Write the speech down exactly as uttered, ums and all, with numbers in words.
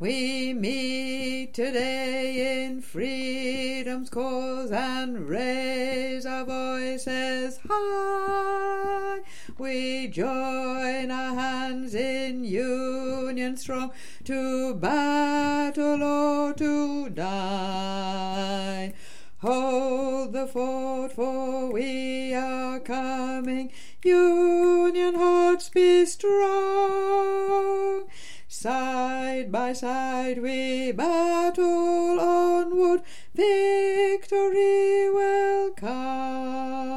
We meet today in freedom's cause and raise our voices high. We join our hands in union strong to battle or to die. Hold the fort, for we are coming. Union hearts be strong. Side by side we battle onward. Victory will come.